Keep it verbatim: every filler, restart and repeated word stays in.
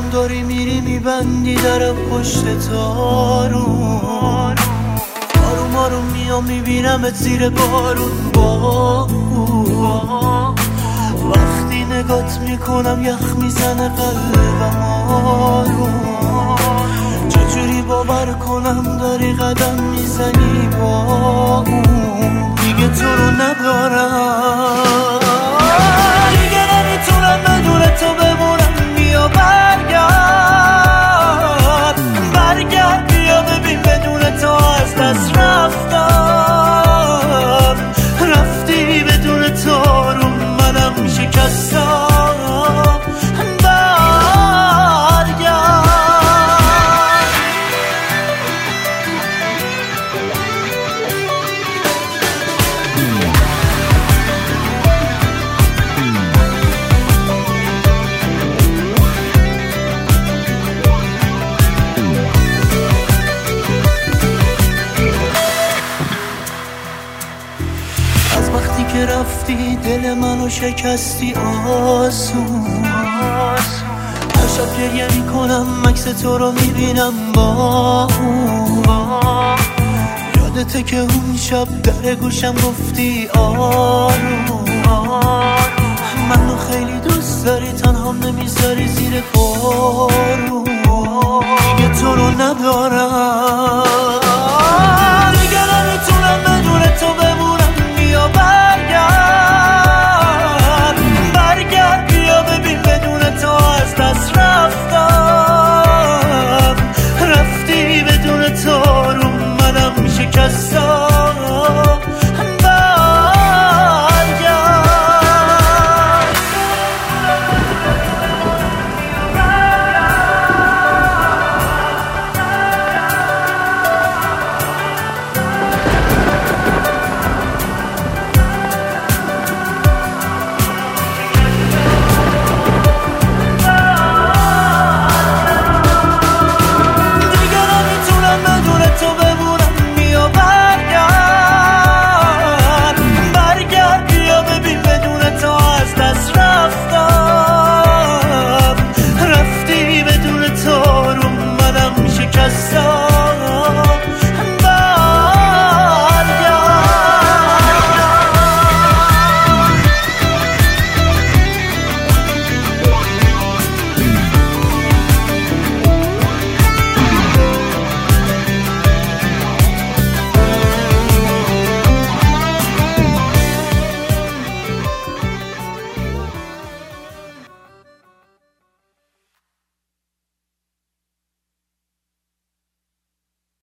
داری میری میبندی در پشت تارون، آروم آروم میام میبینمت زیر بارون. با وقتی نگات میکنم یخ میزنه قلبم آروم، چجوری باور کنم داری قدم میزنی با اون. دیگه تو رو ندارم، دیگه نمیتونم بدون تو بمونم. بیا برگرد برگرد بیا ببین بدون تو از دست رفتم، رفتی بدون تو رو منم شکستم. که رفتی دل منو شکستی آسون، هر شب گریه میکنم عکس تو رو میبینم با اون. یادته که اون شب در گوشم گفتی آروم، منو خیلی دوست داری تنها نمیذاری زیر بارون. دیگه تو رو ندارم،